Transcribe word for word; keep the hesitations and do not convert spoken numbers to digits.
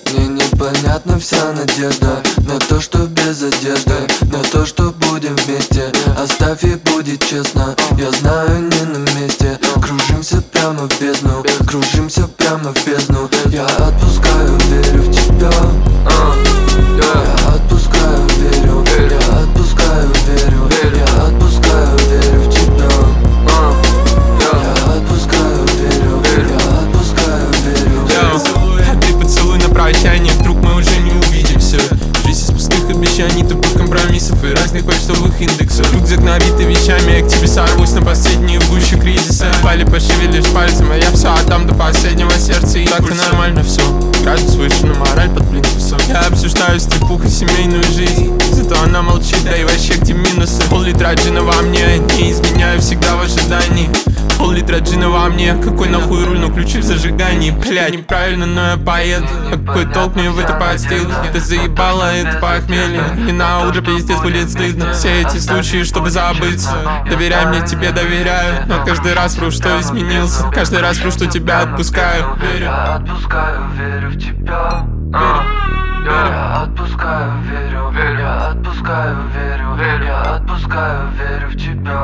Мне непонятна вся надежда на то, что без одежды, на то, что будем вместе. Оставь и будет честно, я знаю, не на месте. Кружимся прямо в бездну, кружимся прямо в бездну. Я отпускаю, верю в тебя. Я отпускаю, верю, я отпускаю, верю, я отпускаю, верю в тебя. Я отпускаю, верю, я отпускаю, верю. А ты поцелуй на прощание, вдруг мы уже не увидимся. Жизнь из пустых обещаний, тупых компромиссов и разных почтовых индексов. Рюкзак набитый вещами, я к тебе сорвусь на последние в гуще кризиса. Пали пошевелишь пальцем, а я все отдам до последнего сердца. И так-то нормально все, градус выше, но мораль под плинтусом. Я обсуждаю с трепухой семейную жизнь, зато она молчит, да и вообще где минусы. Пол-литра джина во мне, не изменяю всегда в ожидании. Пол-литра джина во мне, какой нахуй руль, но ключи в зажигании. Бля, неправильно, но я поеду. А какой толк мне в это подстил? Ты заебала, это похмелье. И на утро пиздец будет стыдно. Все эти случаи, чтобы забыться. Доверяй мне, тебе доверяю, но каждый раз вру, что изменился. Каждый раз вру, что тебя отпускаю. Верю. Я отпускаю, верю в тебя. Я отпускаю, верю, я отпускаю, верю, я отпускаю, верю в тебя.